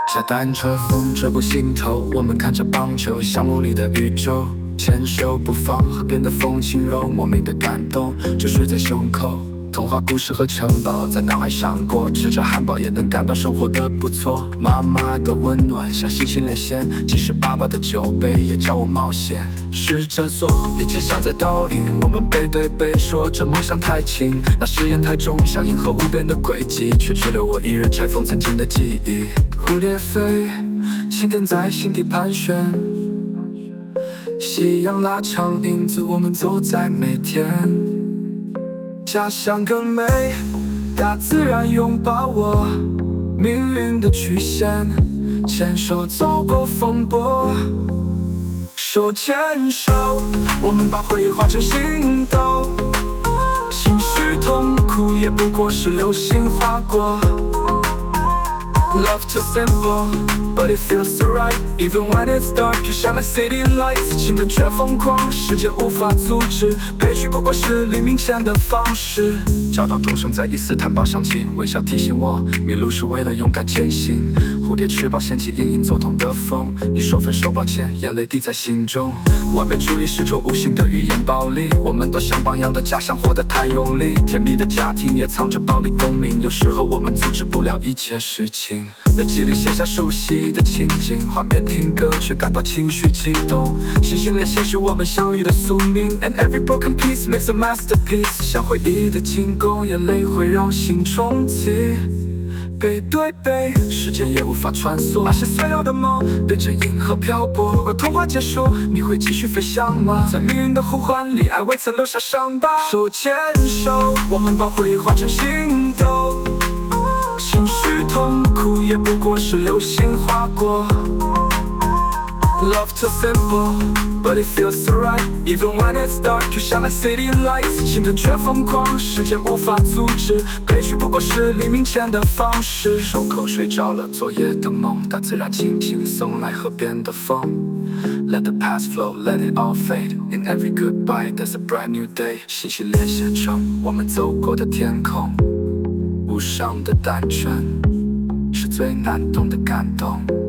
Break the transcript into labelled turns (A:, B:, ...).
A: 在单车风吹过心头，我们看着棒球项目里的宇宙，牵手不放，河边的风轻柔，莫名的感动就睡在胸口。童话故事和城堡在脑海闪过，吃着汉堡也能感到生活的不错。妈妈的温暖像星星连线，即使爸爸的酒杯也叫我冒险。试着做，一切像在倒影，我们背对背说着梦想太轻，那誓言太重，像银河无边的轨迹，却只留我一人拆封曾经的记忆。蝴蝶飞，晴天在心底盘旋，夕阳拉长影子，我们走在每天。家乡更美，大自然拥抱我，命运的曲线，牵手走过风波。手牵手，我们把回忆化成行动，情绪痛苦也不过是流星划过。Love too simple, but it feels so right. Even when it's dark, you shine like city lights. 情人却疯狂，时间无法阻止，悲剧不过是黎明前的方式。找到钟声在伊斯坦堡响起，微笑提醒我，迷路是为了勇敢前行。蝴蝶翅膀掀起隐隐作痛的风，你说分手抱歉，眼泪滴在心中。完美主义是种无形的语言暴力，我们都像榜样的假象活得太用力，甜蜜的家庭也藏着暴力共鸣，有时候我们阻止不了一切事情。日记里写下熟悉的情景，画面听歌却感到情绪激动，星星连线是我们相遇的宿命 And every broken piece makes a masterpiece， 像回忆的进攻，眼泪会让心重启。背对背，时间也无法穿梭，那些碎掉的梦对着银河漂泊。如果童话结束，你会继续飞翔吗？在命运的呼唤里，爱未曾留下伤疤。手牵手，我们把回忆化成行动，情绪痛苦也不过是流星划过。Love too simple, but it feels so right. Even when it's dark, you shine like city lights. 情人却疯狂，时间无法阻止，悲剧不过是黎明前的方式。手口睡着了昨夜的梦，大自然轻轻送来河边的风。Let the past flow, let it all fade. In every goodbye, there's a brand new day. 星星连线成我们走过的天空，无伤的单纯是最难懂的感动。